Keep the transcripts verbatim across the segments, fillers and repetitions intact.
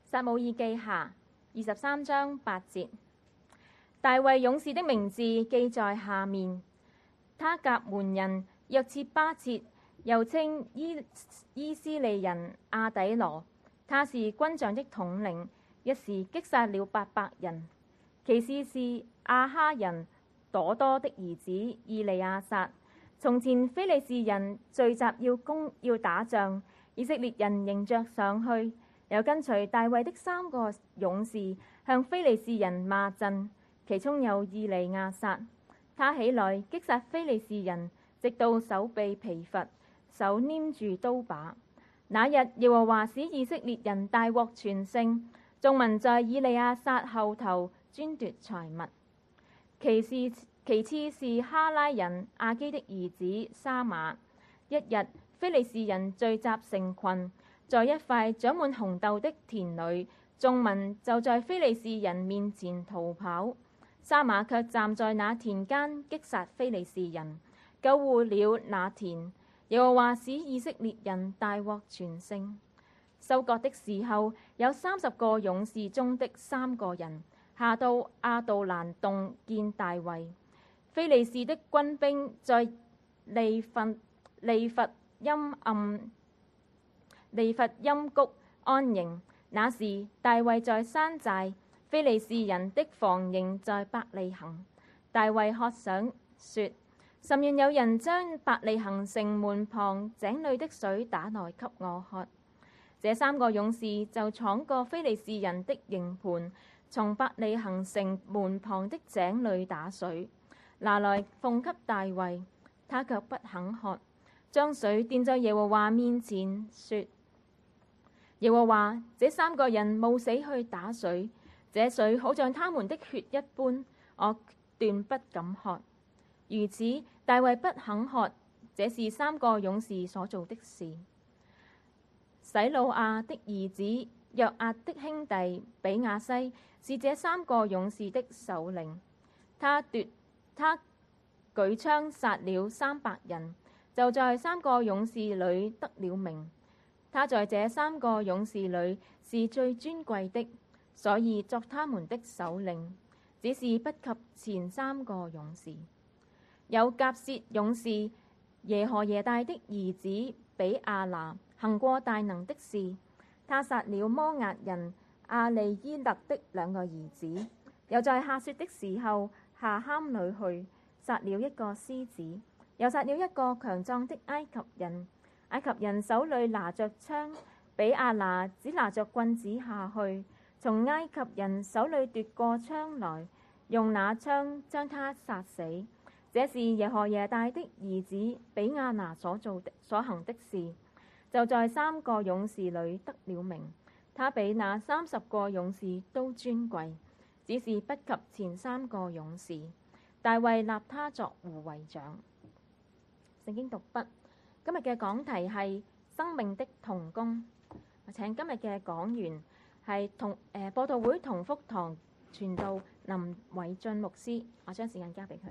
撒母耳記下二十三章八節，大衛勇士的名字記在下面。他甲門人約設巴設，又稱伊伊斯利人亞底羅，他是軍長的統領，一時擊殺了八百人。其次是亞哈人朵多的兒子以利亞撒。從前非利士人聚集要攻要打仗，以色列人迎着上去，有跟隨大衛的三個勇士向非利士人罵陣，其中有以利亞撒。他起來擊殺非利士人，直到手臂疲乏，手黏住刀把。那日耶和華使以色列人大獲全勝，眾民在以利亞撒後頭專奪財物。其次其次是哈拉人亞基的兒子沙馬。一日非利士人聚集成群，在一塊長滿紅豆的田裏，眾民就在非利士人面前逃跑。沙馬卻站在那田間擊殺非利士人，救護了那田。耶和華使以色列人大獲全勝。收割的時候，有三十個勇士中的三個人下到亞杜蘭洞見大衛。非利士的軍兵在利弗利弗陰暗利弗陰谷安營。那時大衛在山寨，非利士人的防營在伯利恆。大衛渴想說：甚願有人將伯利恆城門旁井裏的水打來給我喝。這三個勇士就闖過非利士人的營盤，從伯利恆城門旁的井裏打水，拿來奉給大衛，他卻不肯喝，將水奠在耶和華面前，說：耶和華，這三個人冒死去打水，這水好像他們的血一般，我斷不敢喝。如此，大衛不肯喝，這是三個勇士所做的事。洗魯亞的兒子約押的兄弟比亞西是這三個勇士的首領，他奪他舉槍殺了三百人，就在三個勇士裏得了名。他在這三個勇士裏是最尊貴的，所以作他們的首領，只是不及前三個勇士。有甲薛勇士耶何耶大的兒子比亞拿行過大能的事，他殺了摩押人亞利伊勒的兩個兒子，又在下雪的時候下坑裏去殺了一個獅子，又殺了一個強壯的埃及人。埃及人手裏拿着槍，比亞拿只拿着棍子下去，從埃及人手裏奪過槍來，用那槍將他殺死。這是耶何耶大的兒子比亞拿所做的所行的事，就在三個勇士裏得了名。他比那三十個勇士都尊貴，只是不及前三個勇士。大衛立他作護衛長。聖經讀畢。今日嘅講題係生命的同工。我請今日嘅講員係同誒播道會同福堂傳道林偉俊牧師。我將時間交俾佢。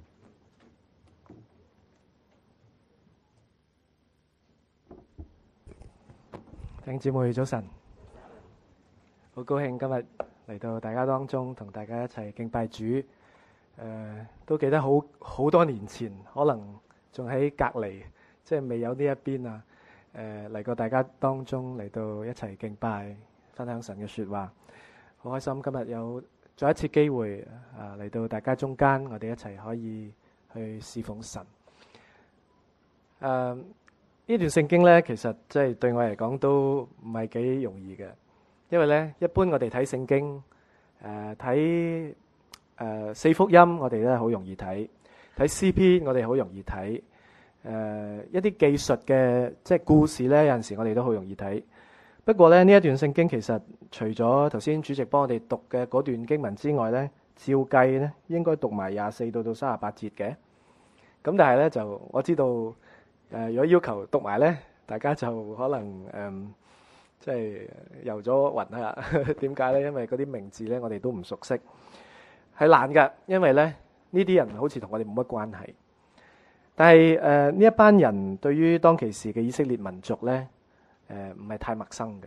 弟兄姊妹早晨，好高興今日嚟到大家當中，同大家一齊敬拜主。誒、呃，都記得好好多年前，可能仲喺隔離。即係未有呢一邊啊，誒嚟過大家當中嚟到一齊敬拜，分享神嘅説話，好開心今日有再一次機會啊嚟到大家中間，我哋一齊可以去侍奉神。誒呢段聖經呢，其實即係對我嚟講都唔係幾容易嘅，因為呢一般我哋睇聖經，誒睇誒四福音我哋都好容易睇，睇詩篇我哋好容易睇。誒、呃、一啲技術嘅即係故事呢，有陣時我哋都好容易睇。不過咧，呢一段聖經其實除咗頭先主席幫我哋讀嘅嗰段經文之外呢，照計呢應該讀埋廿四到到三十八節嘅。咁但係呢，就我知道誒、呃，如果要求讀埋呢，大家就可能誒、呃、即係遊咗暈啦。點解呢？因為嗰啲名字呢，我哋都唔熟悉，係難㗎。因為呢呢啲人好似同我哋冇乜關係。但係誒呢一班人對於當其時嘅以色列民族呢，誒唔係太陌生嘅。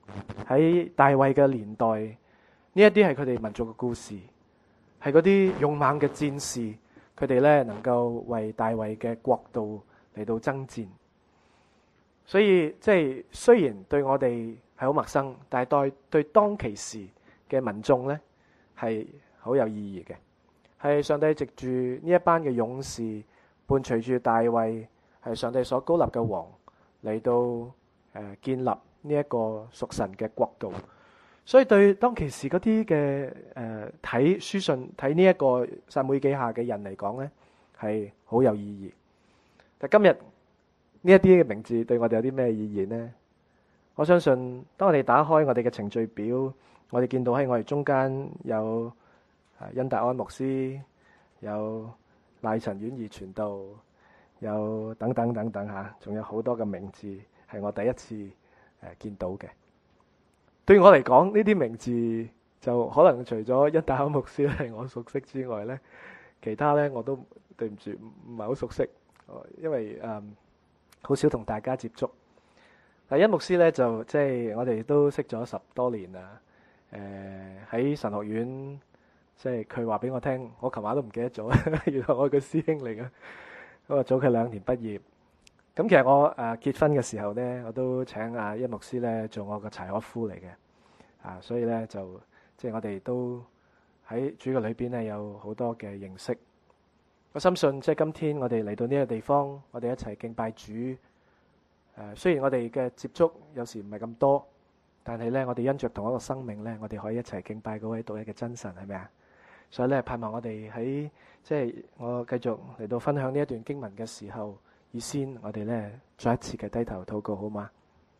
喺大衛嘅年代，呢一啲係佢哋民族嘅故事，係嗰啲勇猛嘅戰士，佢哋咧能夠為大衛嘅國度嚟到爭戰。所以即係雖然對我哋係好陌生，但係對對當其時嘅民眾咧係好有意義嘅。係上帝藉住呢一班嘅勇士，伴隨住大衛係上帝所膏立嘅王嚟到誒、呃、建立呢一個屬神嘅國度。所以對當其時嗰啲嘅誒睇書信睇呢一個撒母耳記下嘅人嚟講咧，係好有意義。但今日呢一啲嘅名字對我哋有啲咩意義呢？我相信當我哋打開我哋嘅程序表，我哋見到喺我哋中間有恩達安牧師，有賴陳婉儀傳道，有等等等等吓，仲有好多嘅名字係我第一次誒見到嘅。對我嚟講，呢啲名字就可能除咗恩達安牧師係我熟悉之外咧，其他咧我都對唔住唔係好熟悉，因為誒好、嗯、少同大家接觸。但恩牧師咧就即係、就是、我哋都識咗十多年啦。誒、呃、喺神學院，即係佢話俾我聽，我琴晚都唔記得咗，原來我係個師兄嚟嘅。咁啊早佢兩年畢業。咁其實我誒、呃、結婚嘅時候咧，我都請阿恩牧師咧做我個柴可夫嚟嘅。啊，所以咧就即係我哋都喺主嘅裏邊咧有好多嘅認識。我深信即係今天我哋嚟到呢個地方，我哋一齊敬拜主。誒、呃，雖然我哋嘅接觸有時唔係咁多，但係咧我哋因着同一個生命咧，我哋可以一齊敬拜嗰位獨一嘅真神，係咪啊？所以咧盼望我哋喺即係我繼續嚟到分享呢一段經文嘅時候，以先我哋咧再一次嘅低頭禱告，好嗎？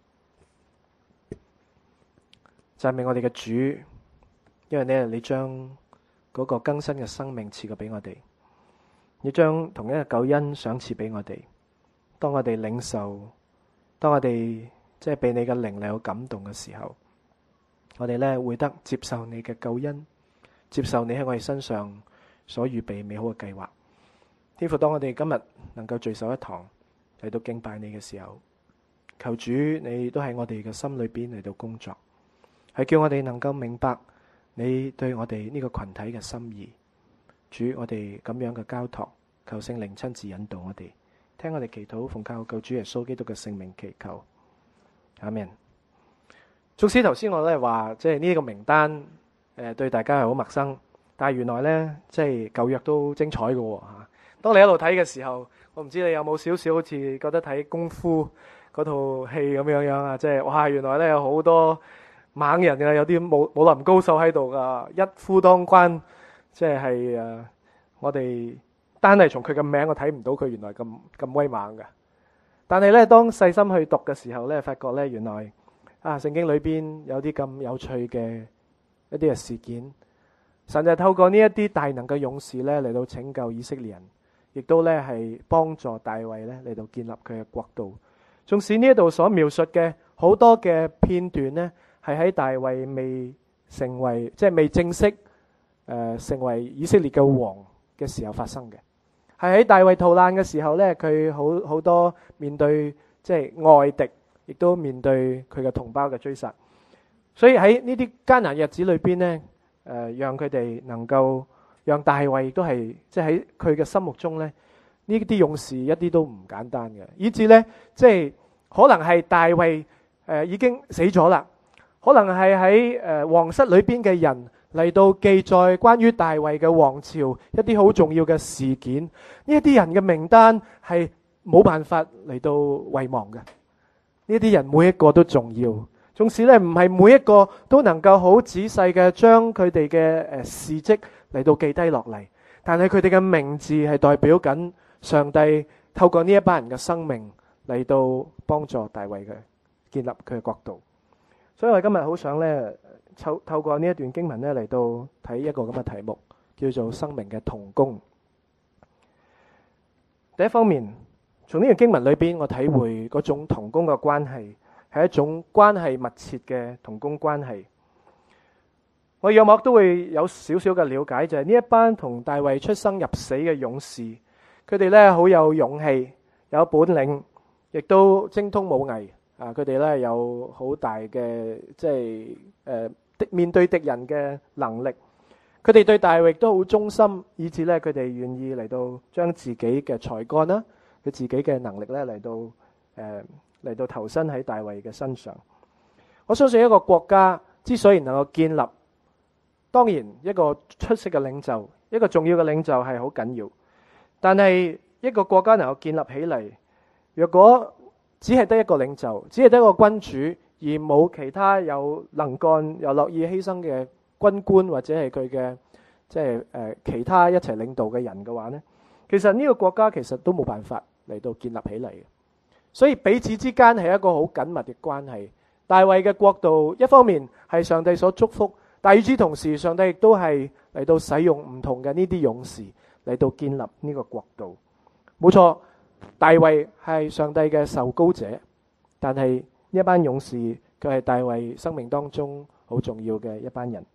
讚美我哋嘅主，因為咧你將嗰個更新嘅生命賜過俾我哋，你將同一個救恩賞賜俾我哋。當我哋領受，當我哋即係被你嘅靈嚟到感動嘅時候，我哋咧會得接受你嘅救恩，接受你喺我哋身上所預備美好嘅計劃。天父，當我哋今日能夠聚首一堂嚟到敬拜你嘅時候，求主你都喺我哋嘅心裏邊嚟到工作，係叫我哋能夠明白你對我哋呢個群體嘅心意。主，我哋咁樣嘅交託，求聖靈親自引導我哋，聽我哋祈禱，奉靠救主耶穌基督嘅聖名祈求，阿們。縱使頭先我都係話，即係呢個名單誒、呃、對大家係好陌生，但係原來呢，即係舊約都精彩嘅喎嚇。當你一路睇嘅時候，我唔知你有冇少少好似覺得睇功夫嗰套戲咁樣樣啊！即係哇，原來咧有好多猛人啊，有啲武武林高手喺度噶，一夫當關。即係誒，我哋單係從佢嘅名，我睇唔到佢原來咁咁威猛嘅。但係咧，當細心去讀嘅時候咧，發覺咧原來啊，聖經裏邊有啲咁有趣嘅一啲嘅事件，神就透過呢一啲大能嘅勇士咧嚟到拯救以色列人。亦都咧係幫助大衛咧嚟到建立佢嘅國度。縱使呢一度所描述嘅好多嘅片段呢，係喺大衛未成為即係未正式誒、呃、成為以色列嘅王嘅時候發生嘅，係喺大衛逃難嘅時候咧，佢好好多面對即係外敵，亦都面對佢嘅同胞嘅追殺。所以喺呢啲艱難日子裏邊呢，誒、呃、讓佢哋能夠。讓大衛都係即係喺佢嘅心目中咧，呢啲勇士一啲都唔簡單嘅，以至咧即係可能係大衛誒、呃、已經死咗啦，可能係喺誒皇室裏邊嘅人嚟到記載關於大衛嘅王朝一啲好重要嘅事件，呢一啲人嘅名單係冇辦法嚟到遺忘嘅，呢啲人每一個都重要，縱使咧唔係每一個都能夠好仔細嘅將佢哋嘅誒事蹟嚟到記低落嚟，但係佢哋嘅名字係代表緊上帝透過呢一班人嘅生命嚟到幫助大衛嘅建立佢嘅國度。所以我今日好想咧透透過呢一段經文咧嚟到睇一個咁嘅題目，叫做生命嘅同工。第一方面，從呢段經文裏邊，我體會嗰種同工嘅關係係一種關係密切嘅同工關係。我約莫都會有少少嘅了解，就係呢一班同大衛出生入死嘅勇士，佢哋咧好有勇氣、有本領，亦都精通武藝， 啊，佢哋咧有好大嘅即係誒敵面對敵人嘅能力。佢哋對大衛都好忠心，以至咧佢哋願意嚟到將自己嘅才幹啦，佢自己嘅能力咧嚟到誒嚟到投身喺大衛嘅身上。我相信一個國家之所以能夠建立，當然一個出色嘅領袖，一個重要嘅領袖係好緊要。但係一個國家能夠建立起嚟，若果只係得一個領袖，只係得一個君主，而冇其他有能幹又樂意犧牲嘅軍官或者係佢嘅即係誒其他一齊領導嘅人嘅話呢，其實呢個國家其實都冇辦法嚟到建立起嚟嘅。所以彼此之間係一個好緊密嘅關係。大衛嘅國度一方面係上帝所祝福，但與此同時，上帝亦都係嚟到使用唔同嘅呢啲勇士嚟到建立呢個國度。冇錯，大衛係上帝嘅受膏者，但係呢一班勇士佢係大衛生命當中好重要嘅一班人。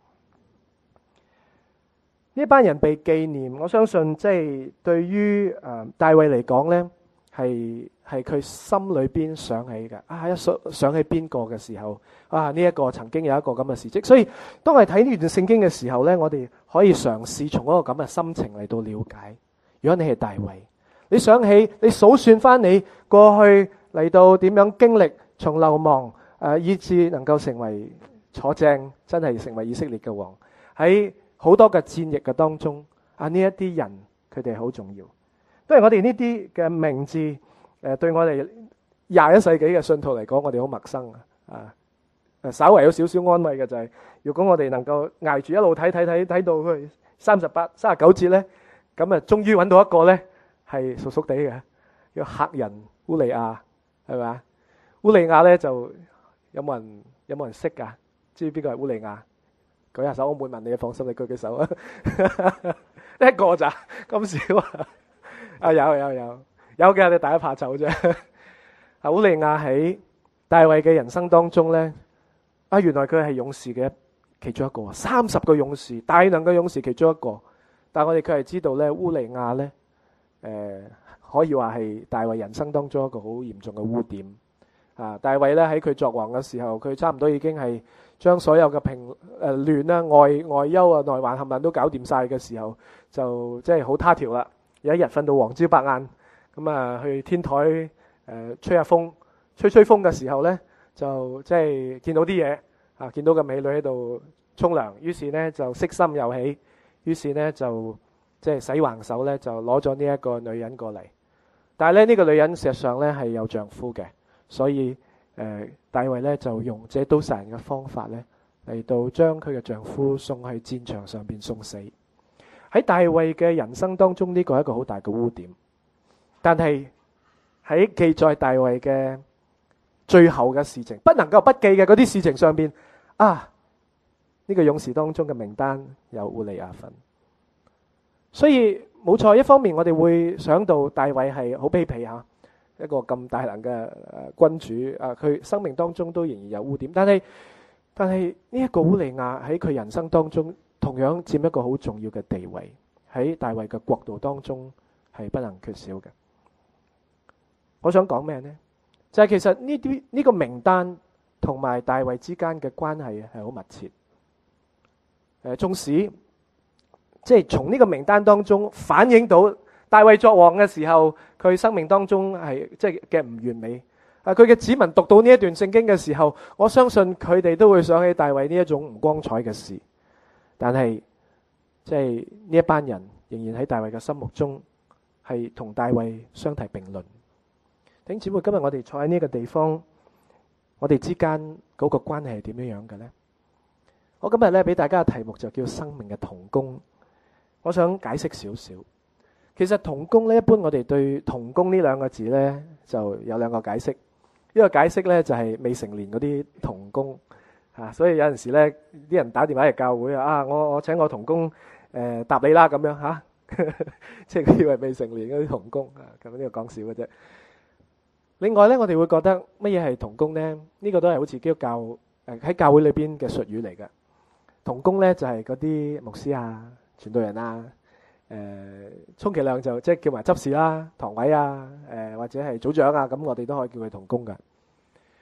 呢班人被紀念，我相信即係對於誒大衛嚟講呢，係係佢心裏邊想起嘅。啊，一想想起邊個嘅時候，啊呢一個曾經有一個咁嘅事蹟。所以當我哋睇呢段聖經嘅時候呢，我哋可以嘗試從嗰個咁嘅心情嚟到了解。如果你係大衛，你想起你數算翻你過去嚟到點樣經歷，從流亡誒，以至能夠成為坐正，真係成為以色列嘅王。喺好多嘅戰役嘅當中，啊呢一啲人佢哋好重要。當然我哋呢啲嘅名字誒，對我哋廿一世紀嘅信徒嚟講，我哋好陌生啊！啊，稍為有少少安慰嘅就係，如果我哋能夠捱住一路睇睇睇睇到去三十八、三十九節咧，咁啊，終於揾到一個咧係熟熟地嘅，叫赫人烏利亞，係咪啊？烏利亞咧就有冇人有冇人識㗎？知唔知邊個係烏利亞？舉下手，我唔會問你，放心，你舉舉手啊！一個咋咁少啊？啊有有有有嘅，你大家怕醜啫。啊，烏利亞喺大衛嘅人生當中咧，啊原來佢係勇士嘅其中一個，三十個勇士，大能嘅勇士其中一個。但係我哋佢係知道咧，烏利亞咧，誒、呃、可以話係大衛人生當中一個好嚴重嘅污點。啊，大衛咧喺佢作王嘅時候，佢差唔多已經係將所有嘅平誒亂啦、外外憂啊、內患冚唪唥都搞掂晒嘅時候，就即係好他條啦。有一日瞓到黃朝白晏，咁啊去天台誒、呃、吹下風，吹吹風嘅時候咧，就即係見到啲嘢啊，見到個美女喺度沖涼，於是咧就色心又起，於是咧就即係洗橫手咧，就攞咗呢一個女人過嚟。但係咧呢、這個女人事實上咧係有丈夫嘅。所以誒、呃，大衛咧就用這刀殺人嘅方法咧嚟到將佢嘅丈夫送去戰場上邊送死。喺大衛嘅人生當中，呢個係一個好大嘅污點。但係喺記載大衛嘅最後嘅事情，不能夠不記嘅嗰啲事情上邊啊，呢、這個勇士當中嘅名單有烏利亞份。所以冇錯，一方面我哋會想到大衛係好卑鄙吓。一個咁大能嘅君主啊，佢生命當中都仍然有污點，但係但係呢一個烏利亞喺佢人生當中同樣佔一個好重要嘅地位，喺大衛嘅國度當中係不能缺少嘅。我想講咩呢？就係、是、其實呢啲呢個名單同埋大衛之間嘅關係係好密切。誒，縱使即係從呢個名單當中反映到大衛作王嘅時候，佢生命當中係即係嘅唔完美。啊，佢嘅子民讀到呢一段聖經嘅時候，我相信佢哋都會想起大衛呢一種唔光彩嘅事。但係即係呢一班人仍然喺大衛嘅心目中係同大衛相提並論。弟兄姊妹，今日我哋坐喺呢個地方，我哋之間嗰個關係係點樣樣嘅呢？我今日咧俾大家嘅題目就叫生命嘅同工。我想解釋少少。其實同工咧，一般我哋對同工呢兩個字咧就有兩個解釋。一個解釋咧就係未成年嗰啲同工啊，所以有陣時咧啲人打電話嚟教會啊，我我請我同工誒答你啦咁樣嚇，即係佢以為未成年嗰啲同工啊，咁呢個講笑嘅啫。另外咧，我哋會覺得乜嘢係同工咧？呢個都係好似基督教誒喺教會裏邊嘅術語嚟嘅。同工咧就係嗰啲牧師啊、傳道人啊。誒，充其量就即係叫埋執事啦、堂委啊，誒或者係組長啊，咁我哋都可以叫佢同工噶。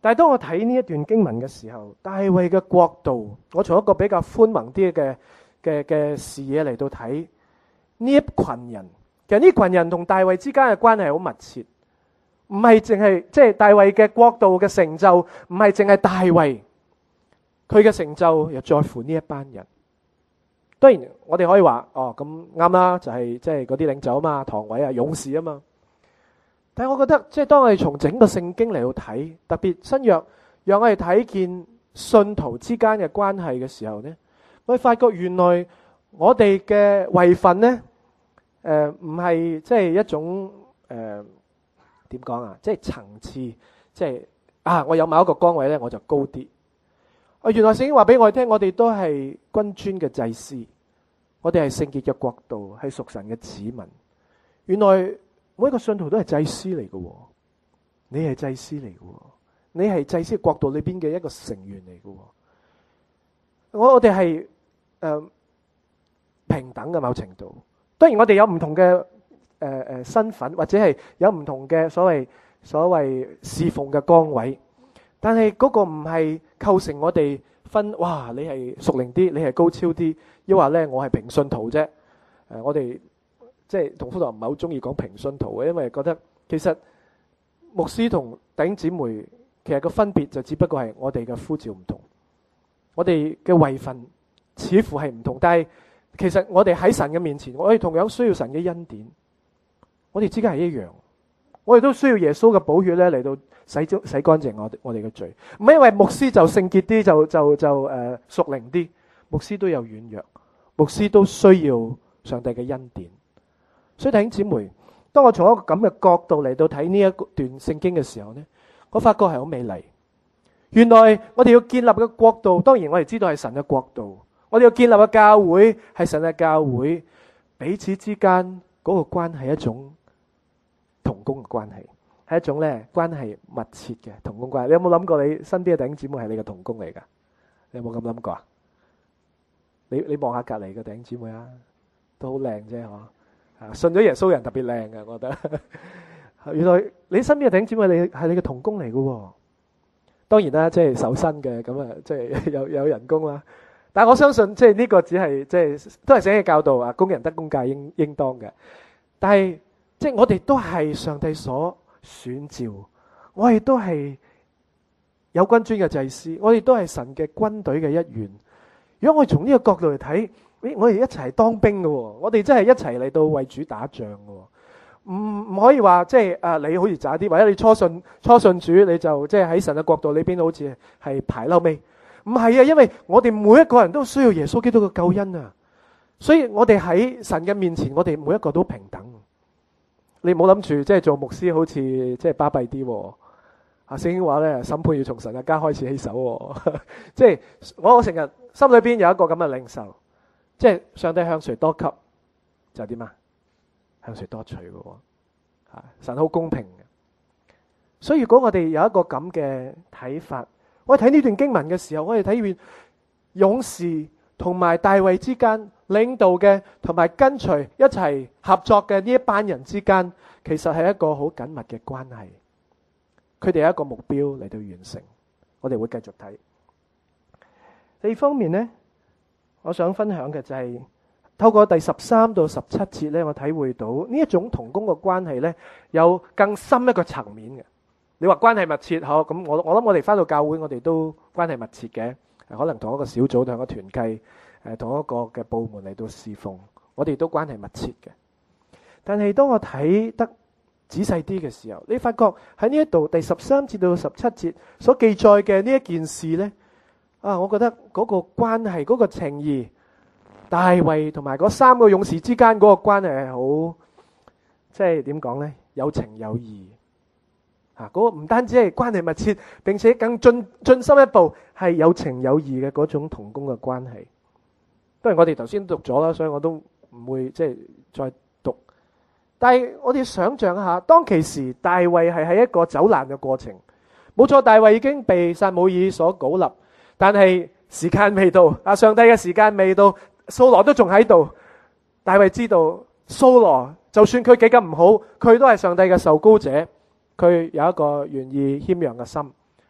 但係當我睇呢一段經文嘅時候，大衛嘅國度，我從一個比較寬宏啲嘅嘅嘅視野嚟到睇呢一群人。其實呢群人同大衛之間嘅關係好密切，唔係淨係即係大衛嘅國度嘅成就，唔係淨係大衛佢嘅成就，又在乎呢一班人。當然我哋可以話哦，咁啱啦，就係即係嗰啲領袖啊嘛，唐偉啊，勇士啊嘛。但係我覺得，即係當我哋從整個聖經嚟到睇，特別新約，讓我哋睇見信徒之間嘅關係嘅時候呢，我哋發覺原來我哋嘅位份呢，誒唔係即係一種誒點講啊，即係層次，即係啊，我有某一個崗位呢，我就高啲。啊，原來聖經話俾我哋聽，我哋都係君尊嘅祭司，我哋係聖潔嘅國度，係屬神嘅子民。原來每一個信徒都係祭司嚟嘅，你係祭司嚟嘅，你係祭司國度裏邊嘅一個成員嚟嘅。我我哋係誒平等嘅某程度，當然我哋有唔同嘅誒誒身份，或者係有唔同嘅所謂所謂侍奉嘅崗位，但係嗰個唔係構成我哋分，哇！你係屬靈啲，你係高超啲，抑或咧我係平信徒啫。誒，我哋。即係同福堂唔係好中意講平信徒嘅，因為覺得其實牧師同弟兄姊妹其實個分別就只不過係我哋嘅呼召唔同，我哋嘅位份似乎係唔同，但係其實我哋喺神嘅面前，我哋同樣需要神嘅恩典，我哋之間係一樣，我哋都需要耶穌嘅寶血咧嚟到洗咗洗乾淨我我哋嘅罪，唔係因為牧師就聖潔啲就就就誒屬靈啲，牧師都有軟弱，牧師都需要上帝嘅恩典。所以弟兄姊妹，當我從一個咁嘅角度嚟到睇呢一段聖經嘅時候呢，我發覺係好美麗。原來我哋要建立嘅國度，當然我哋知道係神嘅國度，我哋要建立嘅教會係神嘅教會，彼此之間嗰個關係係一種同工嘅關係，係一種咧關係密切嘅同工關係。你有冇諗過你身邊嘅弟兄姊妹係你嘅同工嚟噶？你有冇咁諗過啊？你你望下隔籬嘅弟兄姊妹啊，都好靚啫，嗬。信咗耶穌人特別靚嘅，我覺得。原來你身邊嘅弟兄姊妹，你係你嘅同工嚟嘅。當然啦，即係受薪嘅，咁啊，即係有有人工啦。但係我相信，即係呢個只係即係都係聖經教導啊，工人得工價應應當嘅。但係即係我哋都係上帝所選召，我哋都係有君尊嘅祭司，我哋都係神嘅軍隊嘅一員。如果我哋從呢個角度嚟睇，我哋一齊當兵嘅，我哋真係一齊嚟到為主打仗嘅，唔唔可以話即係啊你好似渣啲，或者你初信初信主你就即係喺神嘅國度裏邊好似係排嬲尾，唔係啊，因為我哋每一個人都需要耶穌基督嘅救恩啊，所以我哋喺神嘅面前，我哋每一個都平等。你唔好諗住即係做牧師好似即係巴閉啲，啊聖經話咧審判要從神嘅家開始起手，即係我成日心裏邊有一個咁嘅領受。即係上帝向誰多給就點啊？向誰多取嘅喎，啊神好公平嘅。所以如果我哋有一個咁嘅睇法，我哋睇呢段經文嘅時候，我哋睇見勇士同埋大衛之間領導嘅同埋跟隨一齊合作嘅呢一班人之間，其實係一個好緊密嘅關係。佢哋有一個目標嚟到完成，我哋會繼續睇。第二方面呢，我想分享嘅就係透過第十三到十七節咧，我體會到呢一種同工嘅關係咧，有更深一個層面嘅。你話關係密切，嗬，咁我我諗我哋翻到教會，我哋都關係密切嘅，可能同一個小組、同一個團契、誒同一個嘅部門嚟到侍奉，我哋都關係密切嘅。但係當我睇得仔細啲嘅時候，你發覺喺呢一度第十三節到十七節所記載嘅呢一件事咧。啊，我覺得嗰個關係、嗰個情誼，大衛同埋嗰三個勇士之間嗰個關係係好，即係點講呢？有情有義。啊，嗰個唔單止係關係密切，並且更進進深一步，係有情有義嘅嗰種同工嘅關係。當然我哋頭先讀咗啦，所以我都唔會即係再讀。但係我哋想象一下，當其時大衛係喺一個走難嘅過程，冇錯，大衛已經被撒母耳所膏立。但係時間未到，啊！上帝嘅時間未到，掃羅都仲喺度。大衛知道掃羅就算佢幾咁唔好，佢都係上帝嘅受膏者，佢有一個願意謙讓嘅心，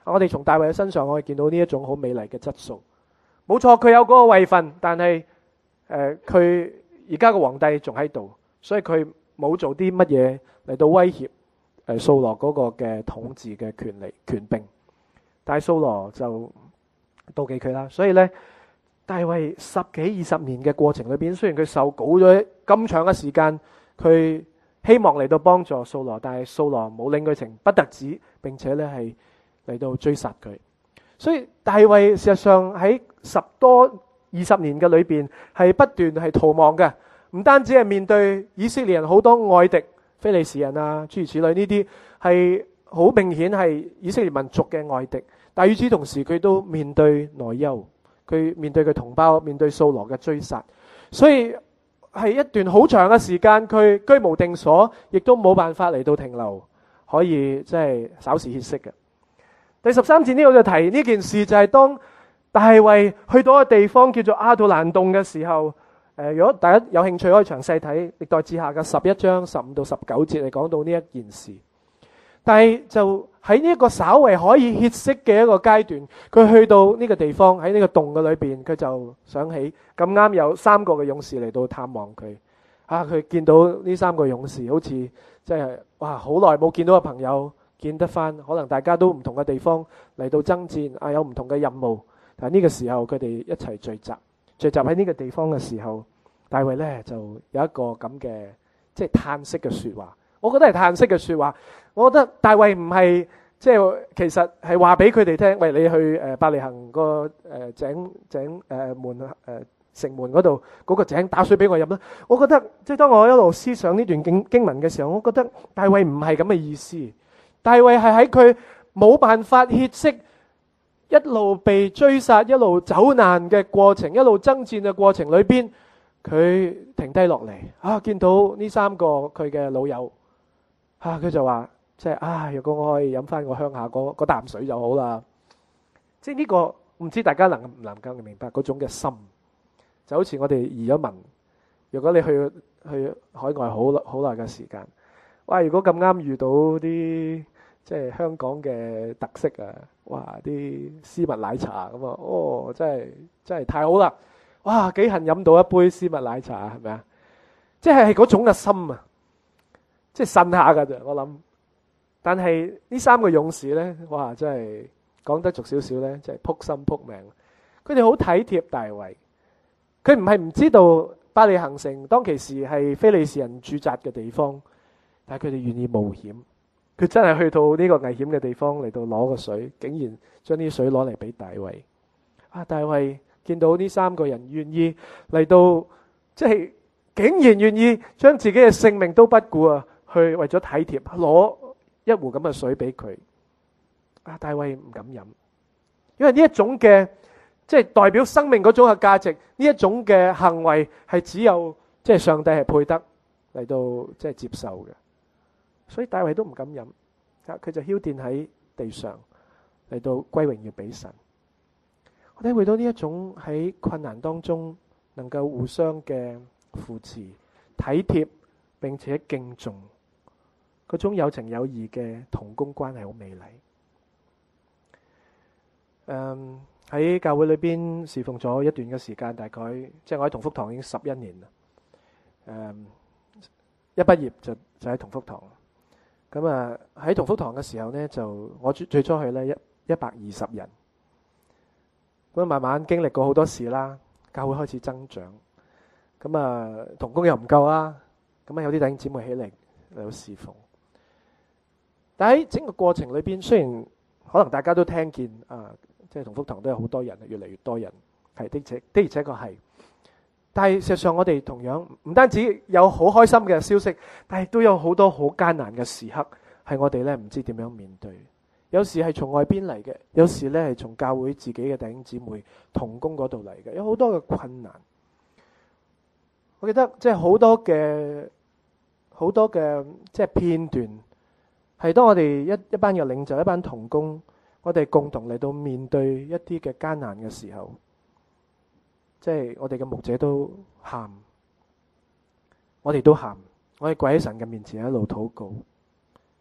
我哋從大衛嘅身上可以見到呢一種好美麗嘅質素。冇錯，佢有嗰個位份，但係誒佢而家個皇帝仲喺度，所以佢冇做啲乜嘢嚟到威脅誒掃羅嗰個嘅統治嘅權利權柄。但係掃羅就妒忌佢啦，所以咧大衛十幾二十年嘅過程裏邊，雖然佢受膏咗咁長嘅時間，佢希望嚟到幫助掃羅，但係掃羅冇領佢情，不特止，並且咧係嚟到追殺佢。所以大衛事實上喺十多二十年嘅裏邊係不斷係逃亡嘅，唔單止係面對以色列人好多外敵、非利士人啊諸如此類呢啲係好明顯係以色列民族嘅外敵，但與此同時佢都面對內憂，佢面對佢同胞，面對掃羅嘅追殺，所以係一段好長嘅時間佢居無定所，亦都冇辦法嚟到停留，可以即係稍事歇息嘅。第十三節呢度就提呢件事，就係當大衛去到一個地方叫做亞杜蘭洞嘅時候，誒，如果大家有興趣可以詳細睇歷代志下嘅十一章十五到十九節嚟講到呢一件事。但係就喺呢一個稍為可以歇息嘅一個階段，佢去到呢個地方喺呢個洞嘅裏邊，佢就想起咁啱有三個嘅勇士嚟到探望佢。啊，佢見到呢三個勇士好似即係哇，好耐冇見到嘅朋友。見得翻，可能大家都唔同嘅地方嚟到爭戰，啊有唔同嘅任務，但係呢個時候佢哋一齊聚集，聚集喺呢個地方嘅時候，大衛呢就有一個咁嘅即係嘆息嘅説話。我覺得係嘆息嘅説話。我覺得大衛唔係即係其實係話俾佢哋聽，喂，你去誒伯利恆個誒井井誒門誒城門嗰度嗰個井打水俾我飲啦。我覺得即係當我一路思想呢段經經文嘅時候，我覺得大衛唔係咁嘅意思。大衛係喺佢冇辦法歇息，一路被追殺，一路走難嘅過程，一路爭戰嘅過程裏邊，佢停低落嚟啊！見到呢三個佢嘅老友啊，佢就話：即係啊，如果我可以飲翻我鄉下嗰嗰啖水就好啦。即係呢個唔知大家能唔能夠明白嗰種嘅心，就好似我哋移咗民，如果你去去海外好耐好耐嘅時間，哇！如果咁啱遇到啲即係香港嘅特色啊！哇，啲絲襪奶茶咁啊，哦，真係真係太好啦！哇，幾恨飲到一杯絲襪奶茶啊，係咪啊？即係係嗰種嘅心啊，即係呻下㗎咋我諗。但係呢三個勇士咧，哇，真係講得俗少少咧，即係撲心撲命。佢哋好體貼大衛，佢唔係唔知道伯利恆城當其時係非利士人駐紮嘅地方，但係佢哋願意冒險。佢真係去到呢個危險嘅地方嚟到攞個水，竟然將啲水攞嚟俾大衛。啊，大衛見到呢三個人願意嚟到，即係竟然願意將自己嘅性命都不顧啊，去為咗體貼攞一壺咁嘅水俾佢。啊，大衛唔敢飲，因為呢一種嘅即係代表生命嗰種嘅價值，呢一種嘅行為係只有即係上帝係配得嚟到即係接受嘅。所以大衛都唔敢飲，佢就澆奠喺地上嚟到歸榮耀俾神。我體會到呢一種喺困難當中能夠互相嘅扶持、體貼，並且敬重嗰種有情有義嘅同工關係，好美麗。誒，喺教會裏邊侍奉咗一段嘅時間，大概即係我喺同福堂已經十一年啦。誒，一畢業就就喺同福堂。咁啊喺同福堂嘅時候呢，就我最最初去呢，一一百二十人，咁慢慢經歷過好多事啦，教會開始增長，咁啊同工又唔夠啦，咁啊有啲弟兄姊妹起嚟嚟到侍奉，但喺整個過程裏邊，雖然可能大家都聽見啊，即係同福堂都有好多人，越嚟越多人，係的且的而且確係。但係事實上，我哋同樣唔單止有好開心嘅消息，但係都有好多好艱難嘅時刻，係我哋咧唔知點樣面對。有時係從外邊嚟嘅，有時咧係從教會自己嘅弟兄姊妹同工嗰度嚟嘅，有好多嘅困難。我記得即係好多嘅好多嘅即係片段，係當我哋一一班嘅領袖、一班同工，我哋共同嚟到面對一啲嘅艱難嘅時候。即係我哋嘅牧者都喊，我哋都喊，我哋跪喺神嘅面前一路禱告。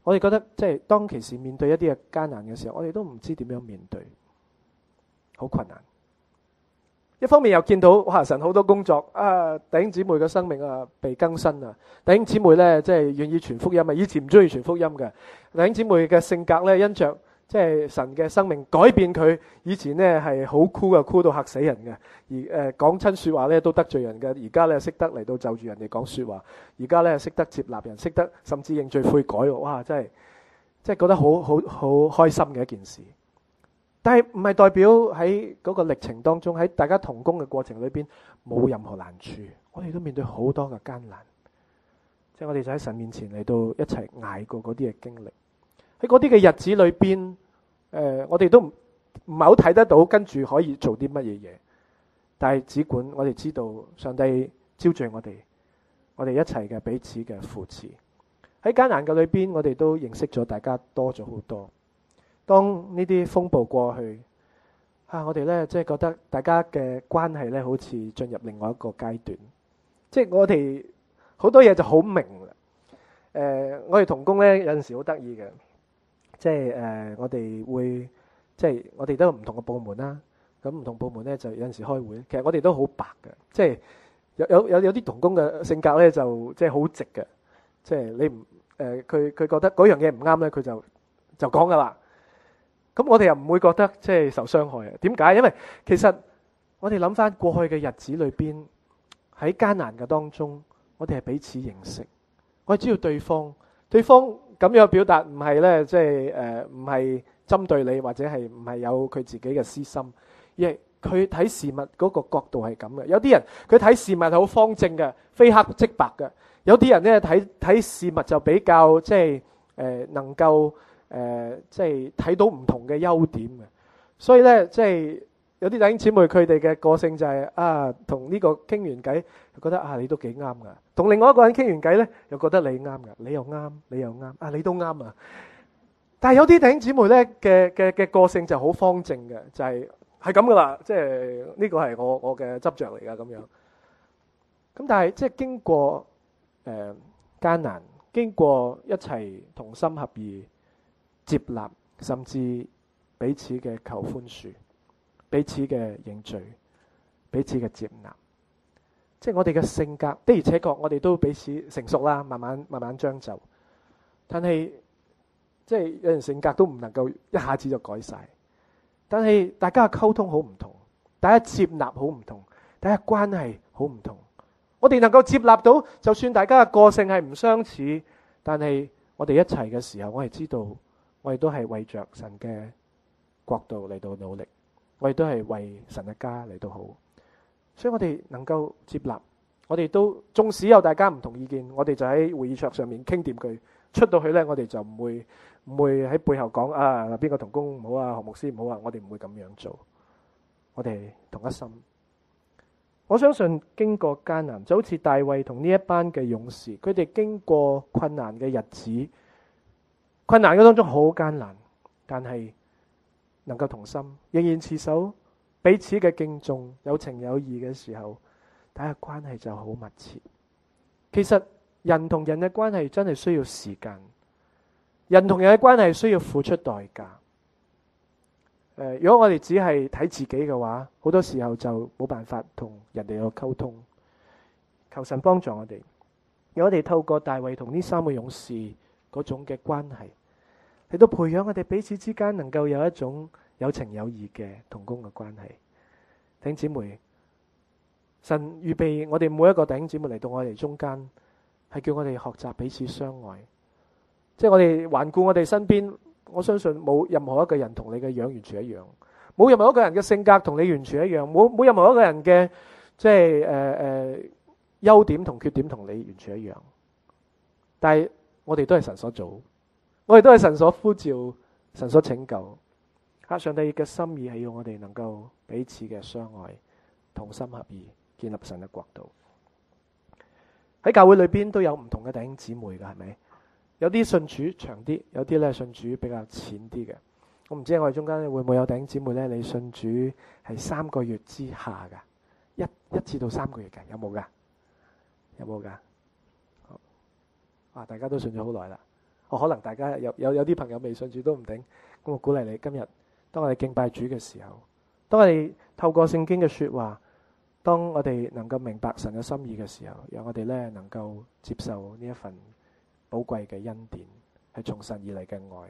我哋覺得即係當其時面對一啲嘅艱難嘅時候，我哋都唔知點樣面對，好困難。一方面又見到哇，神好多工作啊，弟兄姊妹嘅生命啊被更新啊，弟兄姊妹咧即係願意傳福音啊，以前唔中意傳福音嘅弟兄姊妹嘅性格咧，因着即係神嘅生命改變佢，以前呢係好酷啊，酷到嚇死人嘅，而誒講親説話咧都得罪人嘅，而家咧識得嚟到就住人哋講説話，而家咧識得接納人，識得甚至認罪悔改喎，哇！真係即係覺得好好好開心嘅一件事。但係唔係代表喺嗰個歷程當中，喺大家同工嘅過程裏邊冇任何難處，我哋都面對好多嘅艱難，即係我哋就喺神面前嚟到一齊捱過嗰啲嘅經歷。喺嗰啲嘅日子裏邊，誒、呃，我哋都唔唔係好睇得到跟住可以做啲乜嘢嘢，但係只管我哋知道上帝招聚我哋，我哋一齊嘅彼此嘅扶持。喺艱難嘅裏邊，我哋都認識咗大家多咗好多。當呢啲風暴過去，啊，我哋咧即係覺得大家嘅關係咧，好似進入另外一個階段。即係我哋好多嘢就好明啦。誒、呃，我哋同工咧有陣時好得意嘅，即係誒、呃，我哋會即係我哋都有唔同嘅部門啦。咁唔同部門咧就有陣時開會，其實我哋都好白嘅，即係有有有有啲同工嘅性格咧就即係好直嘅，即係你唔誒佢佢覺得嗰樣嘢唔啱咧，佢就就講噶啦。咁我哋又唔會覺得即係受傷害啊？點解？因為其實我哋諗翻過去嘅日子裏邊，喺艱難嘅當中，我哋係彼此認識，我哋知道對方，對方咁樣表達唔係咧，即係誒唔係針對你，或者係唔係有佢自己嘅私心，而係佢睇事物嗰個角度係咁嘅。有啲人佢睇事物係好方正嘅，非黑即白嘅；有啲人咧睇睇事物就比較即係誒能夠。誒、呃，即係睇到唔同嘅優點嘅，所以咧，即係有啲弟兄姊妹佢哋嘅個性就係、是、啊，同呢個傾完偈，就覺得啊，你都幾啱噶；同另外一個人傾完偈咧，又覺得你啱噶，你又啱，你又啱，啊，你都啱啊。但係有啲弟兄姊妹咧嘅嘅嘅個性就好方正嘅，就係係咁噶啦，即係呢個係我我嘅執着嚟噶咁樣。咁但係即係經過誒、呃、艱難，經過一齊同心合意。接納，甚至彼此嘅求寬恕，彼此嘅認罪，彼此嘅接納，即係我哋嘅性格的而且確，我哋都彼此成熟啦，慢慢慢慢將就。但係即係有人性格都唔能夠一下子就改晒，但係大家嘅溝通好唔同，大家接納好唔同，大家關係好唔同。我哋能夠接納到，就算大家嘅個性係唔相似，但係我哋一齊嘅時候，我係知道。我哋都係為着神嘅國度嚟到努力，我哋都係為神嘅家嚟到好，所以我哋能夠接納，我哋都縱使有大家唔同意見，我哋就喺會議桌上面傾掂佢，出到去呢，我哋就唔會唔會喺背後講啊邊個同工唔好啊，何牧師唔好啊，我哋唔會咁樣做，我哋同一心。我相信經過艱難，就好似大衛同呢一班嘅勇士，佢哋經過困難嘅日子。困難嘅當中好艱難，但係能夠同心，仍然持守彼此嘅敬重，有情有義嘅時候，大家關係就好密切。其實人同人嘅關係真係需要時間，人同人嘅關係需要付出代價。呃，如果我哋只係睇自己嘅話，好多時候就冇辦法同人哋有溝通。求神幫助我哋，如果我哋透過大衛同呢三個勇士嗰種嘅關係，嚟到培養我哋彼此之間能夠有一種有情有義嘅同工嘅關係。弟兄姊妹，神預備我哋每一個弟兄姊妹嚟到我哋中間，係叫我哋學習彼此相愛。即係我哋環顧我哋身邊，我相信冇任何一個人同你嘅樣完全一樣，冇任何一個人嘅性格同你完全一樣，冇冇任何一個人嘅即係誒誒優點同缺點同你完全一樣。但係我哋都係神所做，我哋都係神所呼召、神所拯救。啊，上帝嘅心意係要我哋能夠彼此嘅相愛、同心合意，建立神嘅國度。喺教會裏邊都有唔同嘅弟兄姊妹㗎，係咪？有啲信主長啲，有啲咧信主比較淺啲嘅。我唔知我哋中間會唔會有弟兄姊妹咧？你信主係三個月之下㗎，一一至到三個月嘅，有冇㗎？有冇㗎？啊！大家都信咗好耐啦， 我可能大家有有有啲朋友未信主都唔定，咁我鼓勵你今日當我哋敬拜主嘅時候，當我哋透過聖經嘅說話，當我哋能夠明白神嘅心意嘅時候，讓我哋咧能夠接受呢一份寶貴嘅恩典，係從神而嚟嘅愛。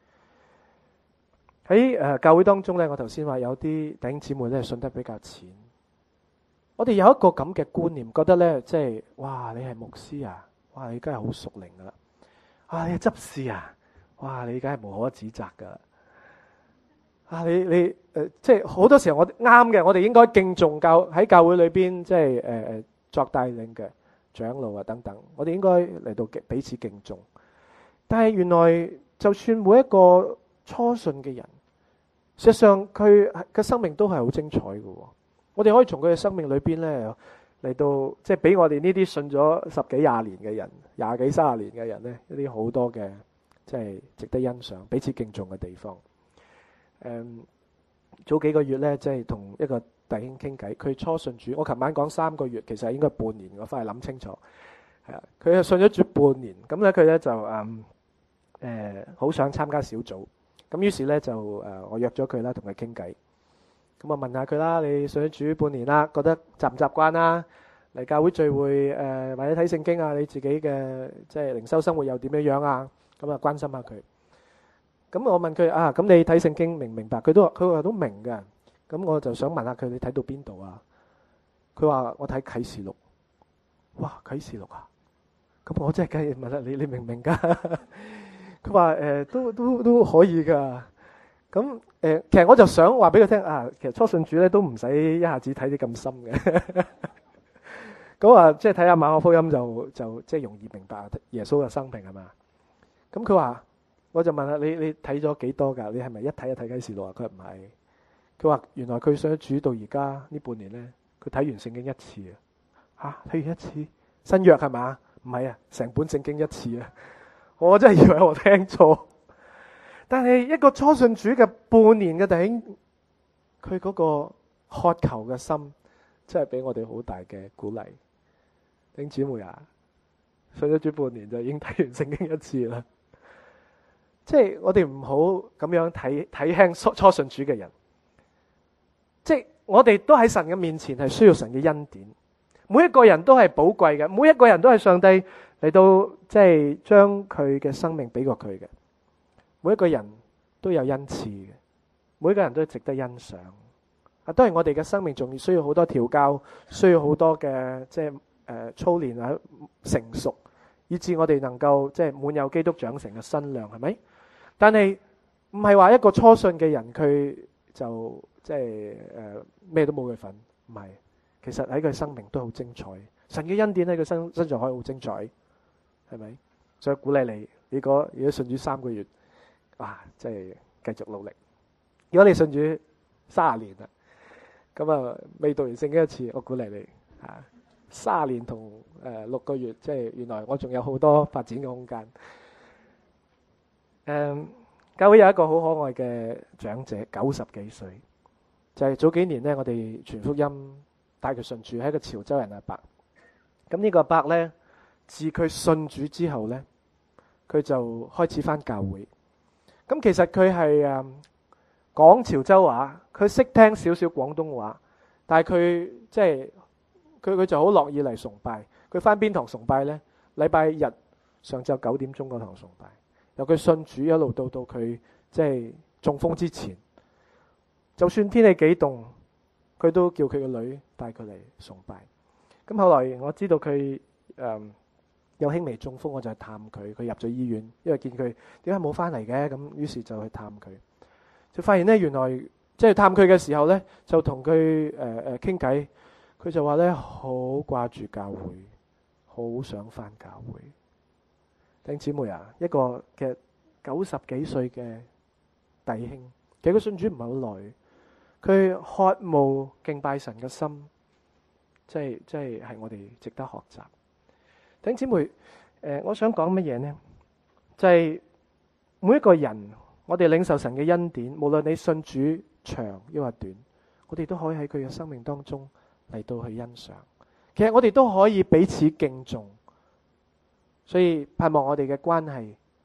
喺誒、呃、教會當中咧，我頭先話有啲弟兄姊妹咧信得比較淺，我哋有一個咁嘅觀念，覺得咧即係哇你係牧師啊，哇你梗係好屬靈噶啦，啊你係執事啊，哇你梗係無可指責噶，啊你你誒、呃、即係好多時候我啱嘅，我哋應該敬重教喺教會裏邊即係誒誒作帶領嘅長老啊等等，我哋應該嚟到彼此敬重。但係原來就算每一個初信嘅人，事實上佢嘅生命都係好精彩嘅。我哋可以從佢嘅生命裏邊咧嚟到，即係俾我哋呢啲信咗十幾廿年嘅人、廿幾卅年嘅人咧，一啲好多嘅即係值得欣賞、彼此敬重嘅地方。誒、嗯，早幾個月咧，即係同一個弟兄傾偈，佢初信主。我琴晚講三個月，其實應該半年，我翻去諗清楚。係啊，佢係信咗主半年，咁咧佢咧就誒誒好想參加小組。咁於是咧就誒、呃，我約咗佢啦，同佢傾偈。咁啊問下佢啦，你信咗主半年啦，覺得習唔習慣啦？嚟教會聚會誒、呃，或者睇聖經啊，你自己嘅即係靈修生活又點樣樣啊？咁啊關心下佢。咁我問佢啊，咁你睇聖經明唔明白？佢都話佢話都明嘅。咁我就想問下佢，你睇到邊度啊？佢話我睇啟示錄。哇，啟示錄啊！咁我真係梗係問下你，你明唔明噶？佢話誒都都都可以噶，咁誒、呃、其實我就想話俾佢聽啊，其實初信主咧都唔使一下子睇啲咁深嘅，咁話即係睇下馬可福音就就即係容易明白耶穌嘅生平係嘛？咁佢話我就問下你，你睇咗幾多㗎？你係咪一睇就睇啟示錄啊？佢話唔係，佢話原來佢信咗主到而家呢半年咧，佢睇完聖經一次啊！嚇睇完一次新約係嘛？唔係啊，成本聖經一次啊！我真係以為我聽錯，但係一個初信主嘅半年嘅弟兄，佢嗰個渴求嘅心，真係俾我哋好大嘅鼓勵。弟兄姊妹啊，信咗主半年就已經睇完聖經一次啦，即係我哋唔好咁樣睇睇輕初初信主嘅人，即係我哋都喺神嘅面前係需要神嘅恩典，每一個人都係寶貴嘅，每一個人都係上帝嚟到即係將佢嘅生命俾過佢嘅，每一個人都有恩賜嘅，每一個人都值得欣賞。啊，當然我哋嘅生命仲需要好多調教，需要好多嘅即係誒操練啊，成熟，以致我哋能夠即係滿有基督長成嘅身量，係咪？但係唔係話一個初信嘅人佢就即係誒咩都冇佢份，唔係。其實喺佢生命都好精彩，神嘅恩典喺佢身身上可以好精彩。係咪？所以鼓勵你，如果如果信主三個月，啊，即係繼續努力。如果你信主三十年啦，咁啊未讀完聖經一次，我鼓勵你啊，三十年同誒六個月，即係原來我仲有好多發展嘅空間。誒，教會有一個好可愛嘅長者，九十幾歲，就係早幾年呢，我哋傳福音帶佢信主，係一個潮州人阿伯。咁呢個阿伯呢，自佢信主之後呢，佢就開始返教會。咁其實佢係誒講潮州話，佢識聽少少廣東話，但係佢即係佢佢就好樂意嚟崇拜。佢返邊堂崇拜呢？禮拜日上晝九點鐘嗰堂崇拜，由佢信主一路到到佢即係中風之前，就算天氣幾凍，佢都叫佢個女帶佢嚟崇拜。咁後來我知道佢誒、嗯、有輕微中風，我就去探佢。佢入咗醫院，因為見佢點解冇翻嚟嘅，咁於是就去探佢。就發現呢，原來即係探佢嘅時候呢，就同佢誒誒傾偈。佢就話呢，好掛住教會，好想翻教會。弟兄姊妹啊，一個嘅九十幾歲嘅弟兄，其實佢信主唔係好耐，佢渴慕敬拜神嘅心。即係即係係我哋值得學習。弟兄姊妹，誒，我想講乜嘢呢？就係每一個人，我哋領受神嘅恩典，無論你信主長抑或短，我哋都可以喺佢嘅生命當中嚟到去欣賞。其實我哋都可以彼此敬重，所以盼望我哋嘅關係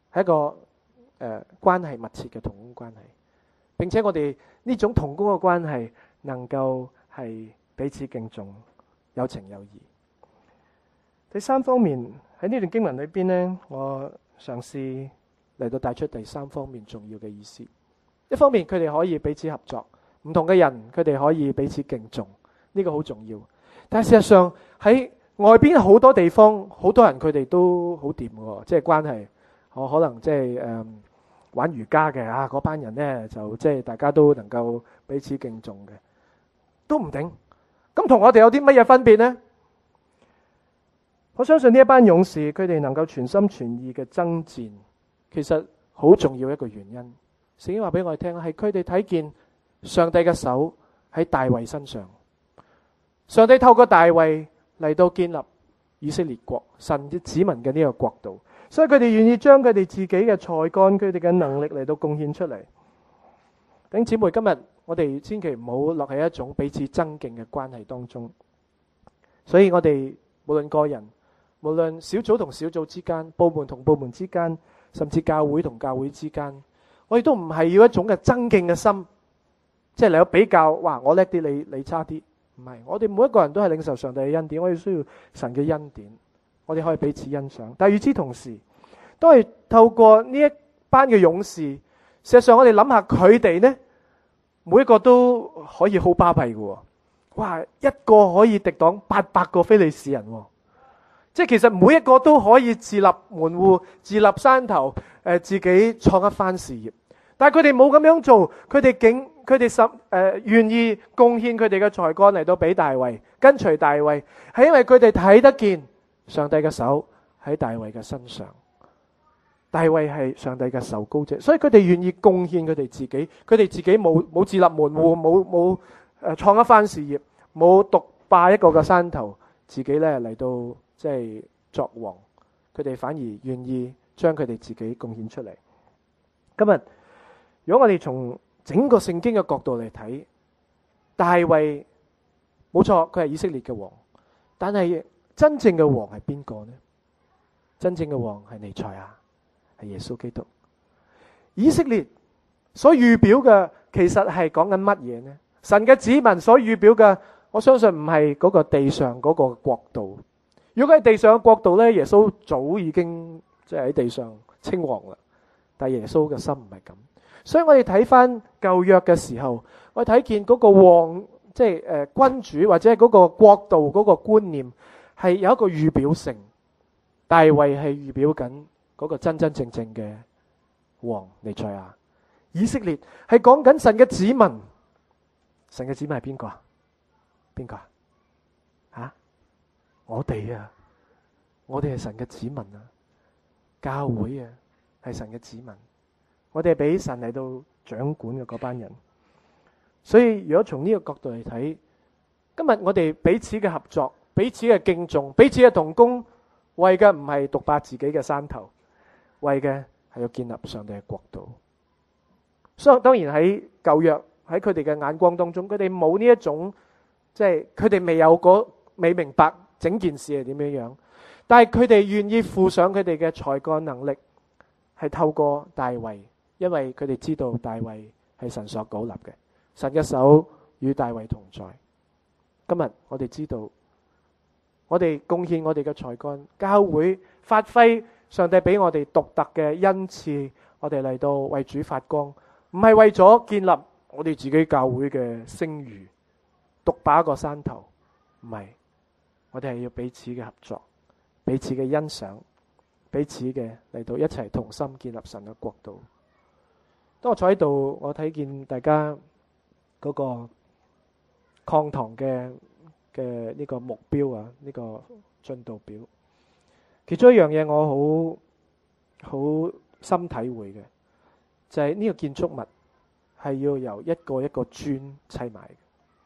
係一個誒、呃、關係密切嘅同工關係，並且我哋呢種同工嘅關係能夠係彼此敬重、有情有義。第三方面喺呢段經文裏邊呢，我嘗試嚟到帶出第三方面重要嘅意思。一方面佢哋可以彼此合作，唔同嘅人佢哋可以彼此敬重，呢個好重要。但係事實上喺外邊好多地方，好多人佢哋都好掂嘅，即係關係。我可能即係誒玩瑜伽嘅啊，嗰班人呢，就即係大家都能夠彼此敬重嘅，都唔定。咁同我哋有啲乜嘢分別呢？我相信呢一班勇士佢哋能夠全心全意嘅爭戰，其實好重要一個原因。聖經話俾我哋聽，係佢哋睇見上帝嘅手喺大衛身上，上帝透過大衛嚟到建立以色列國，神嘅子民嘅呢個國度，所以佢哋願意將佢哋自己嘅才幹、佢哋嘅能力嚟到貢獻出嚟。弟兄姊妹，今日我哋千祈唔好落喺一種彼此爭競嘅關係當中。所以我哋無論個人，無論小組同小組之間，部門同部門之間，甚至教會同教會之間，我哋都唔係要一種嘅爭競嘅心，即係嚟到比較，哇！我叻啲，你你差啲。唔係，我哋每一個人都係領受上帝嘅恩典，我哋需要神嘅恩典，我哋可以彼此欣賞。但係與此同時，都係透過呢一班嘅勇士，事實上我哋諗下佢哋呢，每一個都可以好巴閉嘅，哇！一個可以敵擋八百個非利士人，即係其實每一個都可以自立門戶、自立山頭，誒，自己創一番事業。但係佢哋冇咁樣做，佢哋竟佢哋十誒願意貢獻佢哋嘅才幹嚟到俾大衛，跟隨大衛，係因為佢哋睇得見上帝嘅手喺大衛嘅身上。大衛係上帝嘅受膏者，所以佢哋願意貢獻佢哋自己，佢哋自己冇冇自立門戶，冇冇誒創一番事業，冇獨霸一個嘅山頭，自己咧嚟到即係作王。佢哋反而願意將佢哋自己貢獻出嚟。今日如果我哋從整個聖經嘅角度嚟睇，大衛冇錯，佢係以色列嘅王，但係真正嘅王係邊個呢？真正嘅王係彌賽亞，係耶穌基督。以色列所預表嘅其實係講緊乜嘢呢？神嘅子民所預表嘅，我相信唔係嗰個地上嗰個國度。如果喺地上嘅國度呢，耶穌早已經即係喺地上稱王啦。但係耶穌嘅心唔係咁。所以我哋睇翻舊約嘅時候，我哋睇見嗰個王，即係誒君主或者係嗰個國度嗰個觀念，係有一個預表性。大衛係預表緊嗰個真真正正嘅王彌賽亞。以色列係講緊神嘅子民，神嘅子民係邊個啊？邊個啊？吓，我哋啊，我哋係神嘅子民啊，教會啊係神嘅子民。我哋係俾神嚟到掌管嘅嗰班人，所以如果從呢個角度嚟睇，今日我哋彼此嘅合作、彼此嘅敬重、彼此嘅同工，為嘅唔係獨霸自己嘅山頭，為嘅係要建立上帝嘅國度。所以當然喺舊約喺佢哋嘅眼光當中，佢哋冇呢一種，即係佢哋未有嗰未明白整件事係點樣樣，但係佢哋願意付上佢哋嘅才幹能力，係透過大衛。因為佢哋知道大衛係神所膏立嘅，神嘅手與大衛同在。今日我哋知道，我哋貢獻我哋嘅才幹，教會發揮上帝俾我哋獨特嘅恩賜，我哋嚟到為主發光，唔係為咗建立我哋自己教會嘅聲譽，獨霸一個山頭，唔係，我哋係要彼此嘅合作，彼此嘅欣賞，彼此嘅嚟到一齊同心建立神嘅國度。當我坐喺度，我睇見大家嗰個抗堂嘅嘅呢個目標啊，呢個進度表，其中一樣嘢我好好深體會嘅，就係呢個建築物係要由一個一個磚砌埋嘅。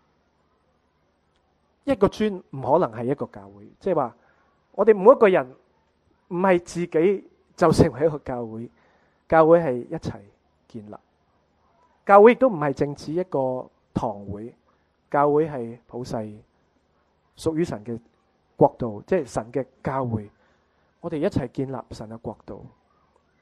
一個磚唔可能係一個教會，即係話我哋每一個人唔係自己就成為一個教會，教會係一齊建立。教會亦都唔係淨止一個堂會，教會係普世屬於神嘅國度，即係神嘅教會。我哋一齊建立神嘅國度。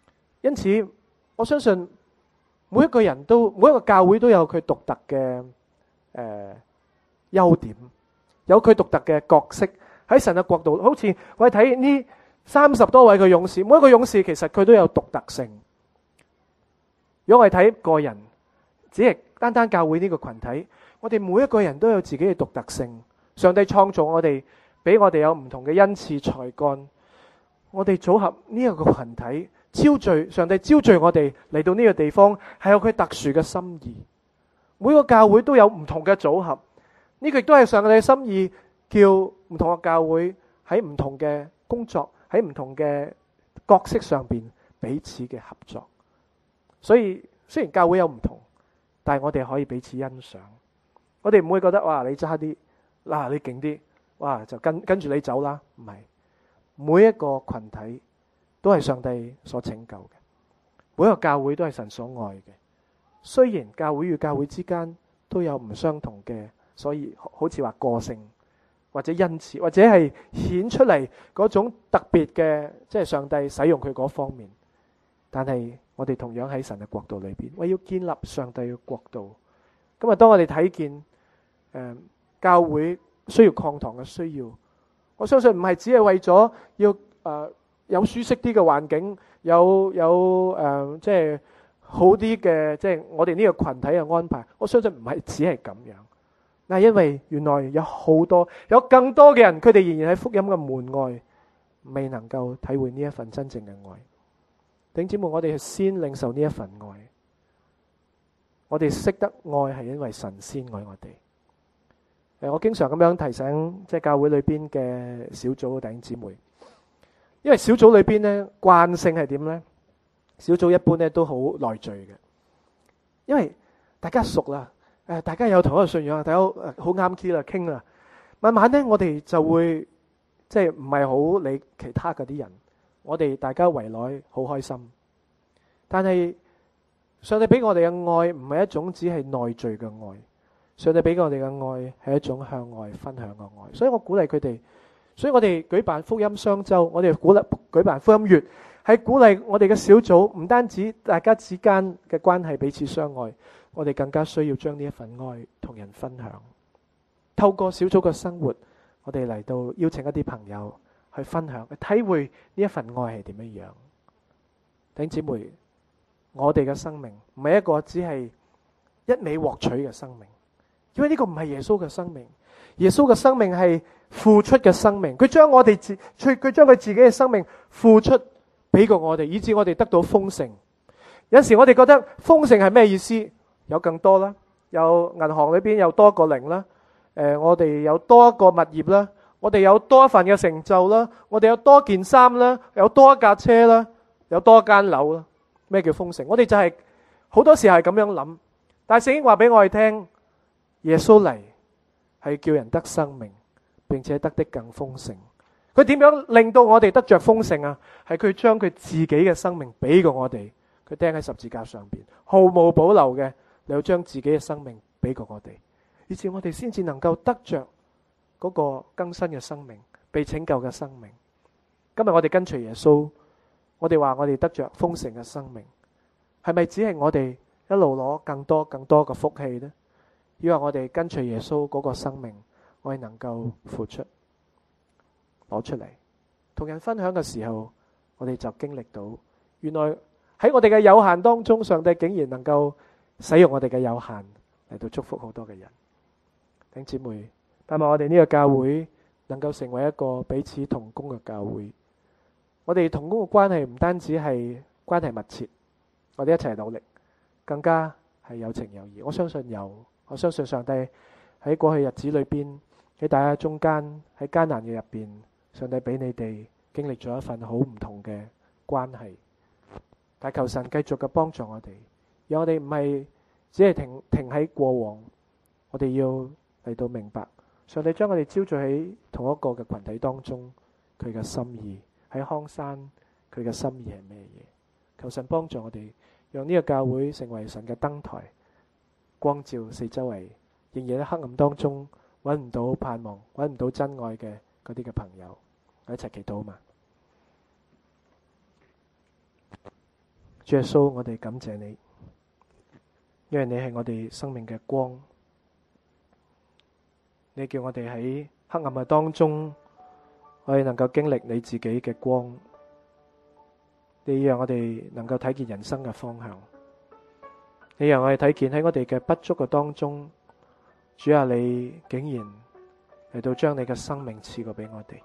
因此我相信每一個人都每一個教會都有佢獨特嘅誒優點，有佢獨特嘅角色喺神嘅國度。好似我哋睇呢三十多位嘅勇士，每一個勇士其實佢都有獨特性。如果我哋睇個人，只係單單教會呢個群體，我哋每一個人都有自己嘅獨特性。上帝創造我哋，俾我哋有唔同嘅恩賜才幹，我哋組合呢一個群體，招聚上帝招聚我哋嚟到呢個地方，係有佢特殊嘅心意。每個教會都有唔同嘅組合，呢個亦都係上帝嘅心意，叫唔同嘅教會喺唔同嘅工作，喺唔同嘅角色上邊彼此嘅合作。所以雖然教會有唔同，但係我哋可以彼此欣賞。我哋唔會覺得哇，你差啲，嗱你勁啲，哇就跟跟住你走啦。唔係，每一個群體都係上帝所拯救嘅，每一個教會都係神所愛嘅。雖然教會與教會之間都有唔相同嘅，所以好似話個性或者恩賜，或者係顯出嚟嗰種特別嘅，即係上帝使用佢嗰方面。但係我哋同樣喺神嘅國度裏邊，我要建立上帝嘅國度。今日當我哋睇見誒、呃、教會需要擴堂嘅需要，我相信唔係只係為咗要誒、呃、有舒適啲嘅環境，有有誒、呃、即係好啲嘅，即係我哋呢個群體嘅安排。我相信唔係只係咁樣，但係因為原來有好多有更多嘅人，佢哋仍然喺福音嘅門外，未能夠體會呢一份真正嘅愛。弟兄姊妹，我哋先領受呢一份愛。我哋識得愛係因為神先愛我哋。誒，我經常咁樣提醒，即係教會裏邊嘅小組嘅弟兄姊妹，因為小組裏邊咧慣性係點咧？小組一般咧都好內聚嘅，因為大家熟啦，誒，大家有同一個信仰，大家好啱 key 啦，傾啦，慢慢咧我哋就會即係唔係好理其他嗰啲人。我哋大家圍內好開心，但係上帝俾我哋嘅愛唔係一種只係內聚嘅愛，上帝俾我哋嘅愛係一種向外分享嘅愛。所以我鼓勵佢哋，所以我哋舉辦福音雙周，我哋鼓勵舉辦福音月，係鼓勵我哋嘅小組，唔單止大家之間嘅關係彼此相愛，我哋更加需要將呢一份愛同人分享。透過小組嘅生活，我哋嚟到邀請一啲朋友去分享，去體會呢一份愛係點樣樣。弟兄姊妹，我哋嘅生命唔係一個只係一味獲取嘅生命，因為呢個唔係耶穌嘅生命。耶穌嘅生命係付出嘅生命，佢將我哋自佢將佢自己嘅生命付出俾過我哋，以致我哋得到豐盛。有時我哋覺得豐盛係咩意思？有更多啦，有銀行裏邊有多個零啦，誒，我哋有多一個物業啦。我哋有多一份嘅成就啦，我哋有多件衫啦，有多一架車啦，有多一間樓啦。咩叫豐盛？我哋就係好多時係咁樣諗，但係聖經話俾我哋聽，耶穌嚟係叫人得生命，並且得的更豐盛。佢點樣令到我哋得着豐盛啊？係佢將佢自己嘅生命俾過我哋，佢釘喺十字架上邊，毫無保留嘅，你要將自己嘅生命俾過我哋，以至我哋先至能夠得着嗰個更新嘅生命，被拯救嘅生命。今日我哋跟隨耶穌，我哋話我哋得着豐盛嘅生命，係咪只係我哋一路攞更多更多嘅福氣呢？抑或我哋跟隨耶穌嗰個生命，我哋能夠付出攞出嚟，同人分享嘅時候，我哋就經歷到，原來喺我哋嘅有限當中，上帝竟然能夠使用我哋嘅有限嚟到祝福好多嘅人。弟兄姊妹，盼望我哋呢個教會能夠成為一個彼此同工嘅教會。我哋同工嘅關係唔單止係關係密切，我哋一齊努力，更加係有情有義。我相信有，我相信上帝喺過去日子裏邊，喺大家中間，喺艱難嘅入邊，上帝俾你哋經歷咗一份好唔同嘅關係。但求神繼續嘅幫助我哋，讓我哋唔係只係停停喺過往，我哋要嚟到明白。上帝將我哋招聚喺同一個嘅群體當中，佢嘅心意喺康山，佢嘅心意係咩嘢？求神幫助我哋，讓呢個教會成為神嘅燈台，光照四周圍，仍然喺黑暗當中揾唔到盼望、揾唔到真愛嘅嗰啲嘅朋友，我一齊祈禱嘛。 主耶穌，我哋感謝你，因為你係我哋生命嘅光，你叫我哋喺黑暗嘅當中，我哋能夠經歷你自己嘅光，你讓我哋能夠睇見人生嘅方向，你讓我哋睇見喺我哋嘅不足嘅當中，主啊，你竟然嚟到將你嘅生命賜過俾我哋。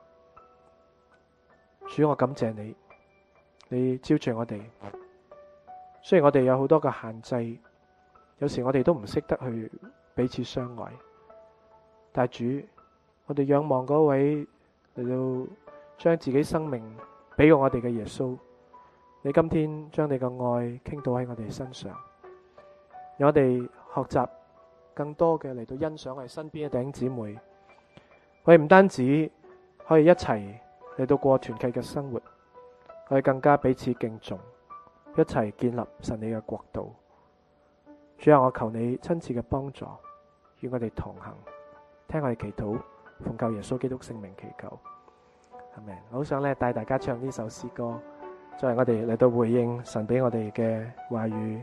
主，我感謝你，你招聚我哋。雖然我哋有好多嘅限制，有時我哋都唔識得去彼此相愛，但係主，我哋仰望嗰位嚟到將自己生命俾過我哋嘅耶穌，你今天將你嘅愛傾倒喺我哋身上，讓我哋學習更多嘅嚟到欣賞我哋身邊嘅弟兄姊妹，我哋唔單止可以一齊嚟到過團契嘅生活，我哋更加彼此敬重，一齊建立神你嘅國度。主啊，我求你親自嘅幫助，與我哋同行，聽我哋祈禱，奉救耶穌基督聖名祈求，阿們。好想咧帶大家唱呢首詩歌，作為我哋嚟到回應神俾我哋嘅話語。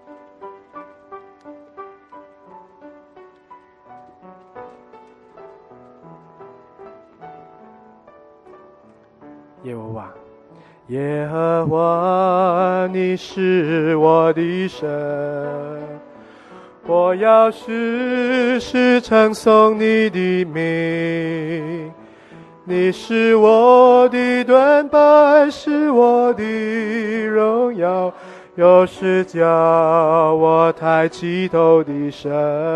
耶和華，耶和華，你是我的神，我要時時稱頌你的名。你是我的盾牌，是我的榮耀，又是叫我抬起頭的神。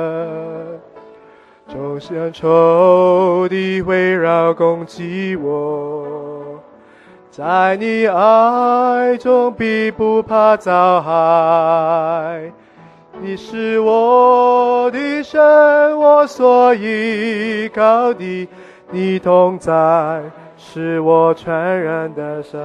眾山仇敵圍繞攻擊我，在你愛中必不怕遭害。你是我的神，我所依靠的，你同在是我全然的神。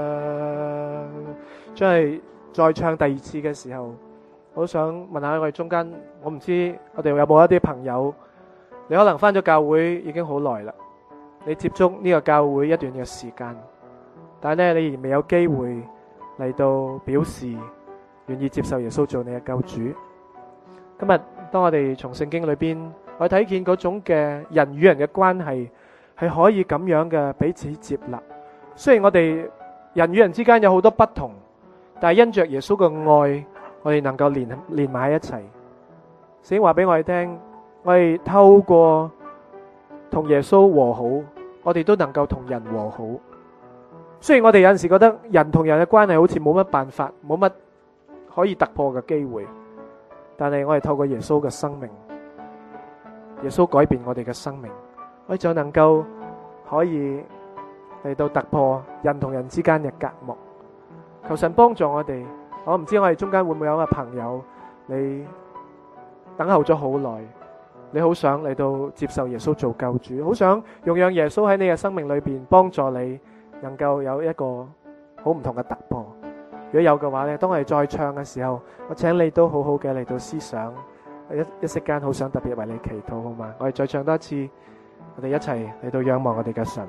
真係再唱第二次嘅時候，我想問下我哋中間，我唔知我哋有冇一啲朋友，你可能返咗教會已經好耐啦，你接觸呢個教會一段嘅時間，但係咧你仍未有機會嚟到表示願意接受耶穌做你嘅救主。今日當我哋從聖經裏邊，我睇見嗰種嘅人與人嘅關係係可以咁樣嘅彼此接納。雖然我哋人與人之間有好多不同，但係因着耶穌嘅愛，我哋能夠連連埋一齊。聖經話俾我哋聽，我哋透過同耶穌和好，我哋都能夠同人和好。雖然我哋有陣時覺得人同人嘅關係好似冇乜辦法，冇乜可以突破嘅機會，但係我哋透過耶穌嘅生命，耶穌改變我哋嘅生命，我哋就能夠可以嚟到突破人同人之間嘅隔膜。求神幫助我哋。我唔知我哋中間會唔會有一個朋友，你等候咗好耐，你好想嚟到接受耶穌做救主，好想用讓耶穌喺你嘅生命裏邊幫助你，能夠有一個好唔同嘅突破。如果有嘅話咧，當我哋再唱嘅時候，我請你都好好嘅嚟到思想，一一息間好想特別為你祈禱，好嗎？我哋再唱多一次，我哋一齊嚟到仰望我哋嘅神。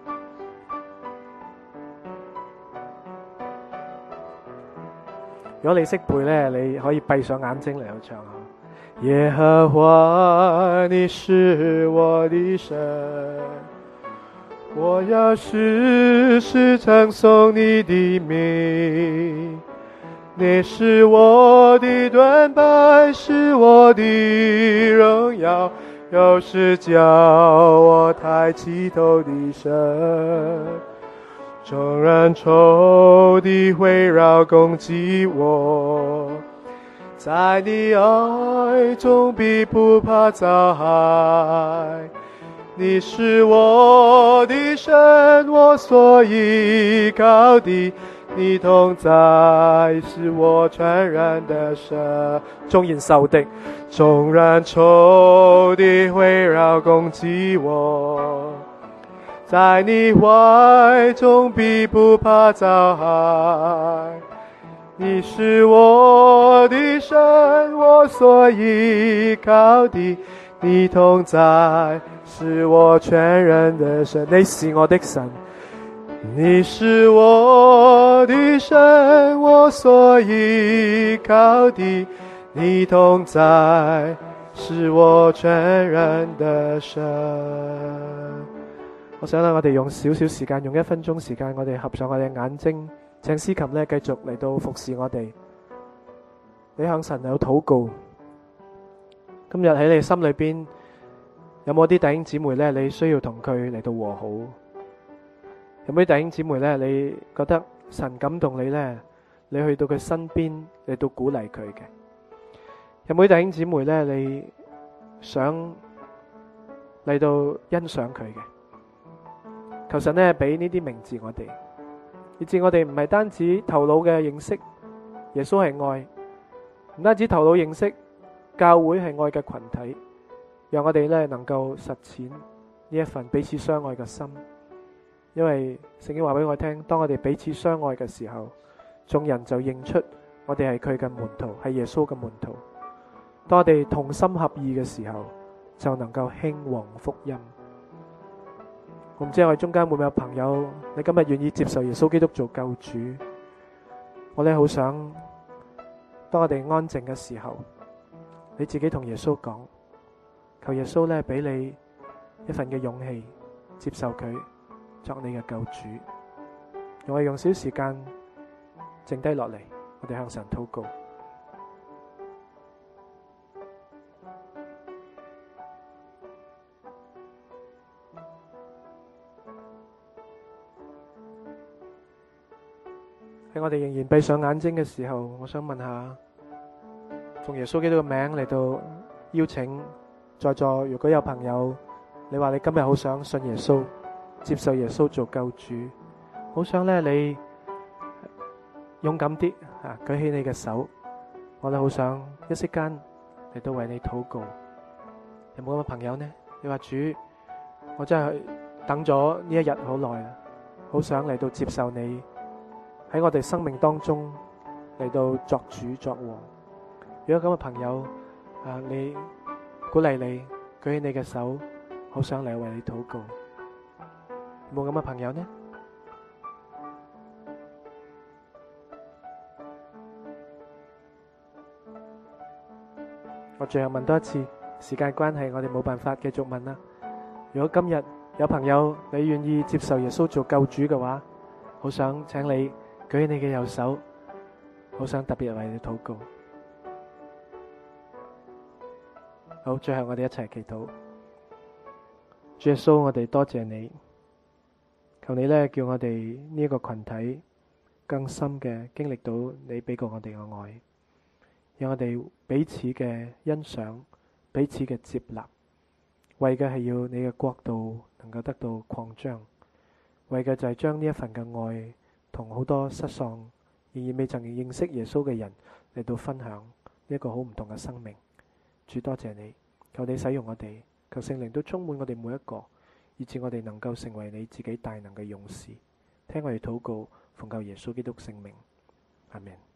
如果你識背咧，你可以閉上眼睛嚟到唱下。耶和華，你是我的神，我要時時稱頌你的名。你是我的盾牌，是我的榮耀，又是叫我抬起頭的神。縱然仇敵圍繞攻擊我，在你愛中必不怕遭害。你是我的神，我所依靠的，你同在是我全然的神。縱然仇敵，縱然仇敵圍繞攻擊我，在你懷中必不怕遭害。你是我的神，我所依靠的，你同在是我全然的神。你是我的神，你是我我的神，我所依靠的，你同在是我全然的神。我想咧，我哋用少少時間，用一分鐘時間，我哋合上我哋眼睛，請司琴咧繼續嚟到服侍我哋。你向神有禱告。今日喺你心裏邊有冇啲弟兄姊妹咧？你需要同佢嚟到和好？有冇啲弟兄姊妹咧？你覺得神感動你咧？你去到佢身邊嚟到鼓勵佢嘅？有冇啲弟兄姊妹咧？你想嚟到欣賞佢嘅？求神咧俾呢啲名字我哋，以致我哋唔係單止頭腦嘅認識耶穌係愛，唔單止頭腦認識教會係愛嘅群體，讓我哋咧能夠實踐呢一份彼此相愛嘅心。因為聖經話俾我聽，當我哋彼此相愛嘅時候，眾人就認出我哋係佢嘅門徒，係耶穌嘅門徒。當我哋同心合意嘅時候，就能夠興旺福音。我唔知我哋中間會唔會有朋友，你今日願意接受耶穌基督做救主？我咧好想，當我哋安靜嘅時候，你自己同耶穌講，求耶穌咧俾你一份嘅勇氣，接受佢作你嘅救主。我哋用少時間靜低落嚟，我哋向神禱告。喺我哋仍然閉上眼睛嘅時候，我想問下，奉耶穌基督嘅名嚟到邀請在座，如果有朋友，你話你今日好想信耶穌，接受耶穌做救主，好想咧你勇敢啲啊，舉起你嘅手，我哋好想一息間嚟到為你禱告。有冇咁嘅朋友呢？你話主，我真係等咗呢一日好耐啦，好想嚟到接受你喺我哋生命當中嚟到作主作王。如果咁嘅朋友啊，你鼓勵你舉起你嘅手，好想嚟為你禱告。有冇咁嘅朋友呢？我最後問多一次，時間關係，我哋冇辦法繼續問啦。如果今日有朋友你願意接受耶穌做救主嘅話，好想請你舉起你嘅右手，好想特別為你禱告。好，最後我哋一齊祈禱。主耶穌，我哋多謝你，求你咧叫我哋呢一個群體更深嘅經歷到你俾過我哋嘅愛，讓我哋彼此嘅欣賞，彼此嘅接納，為嘅係要你嘅國度能夠得到擴張，為嘅就係將呢一份嘅愛同好多失喪仍然未曾認識耶穌嘅人嚟到分享一個好唔同嘅生命。主多謝你，求你使用我哋，求聖靈都充滿我哋每一個，以致我哋能夠成為你自己大能嘅勇士。聽我哋禱告，奉救耶穌基督聖名，阿們。